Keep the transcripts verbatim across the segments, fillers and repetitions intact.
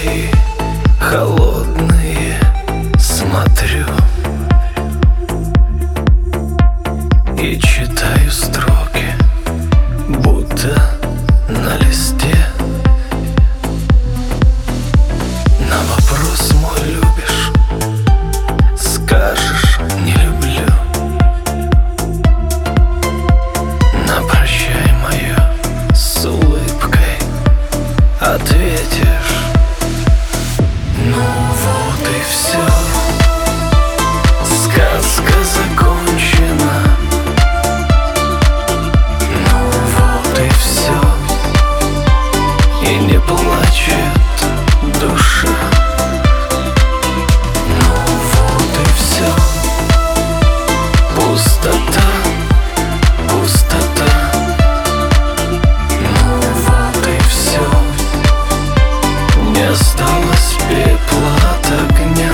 твои холодные смотрю и читаю строки, будто на листе. На вопрос мой любишь, скажешь не люблю. На прощай мое с улыбкой ответишь: ну вот и все, сказка закончена. Ну вот и все, и не плачет душа. Ну вот и все, пустота, пустота. Ну вот и все, не осталось пепла от огня.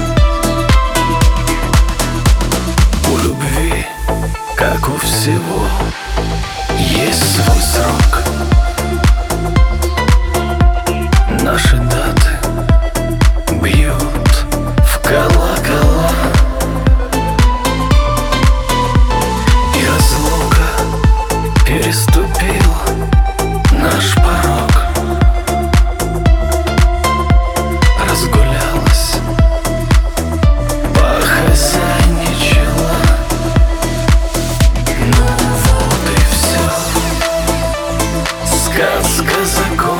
У любви, как у всего, есть свой срок. Наши даты бьют в колокола, и разлука переступила наш порог. Разгулялась, похозяйничала. Ну вот и все, сказка закончена.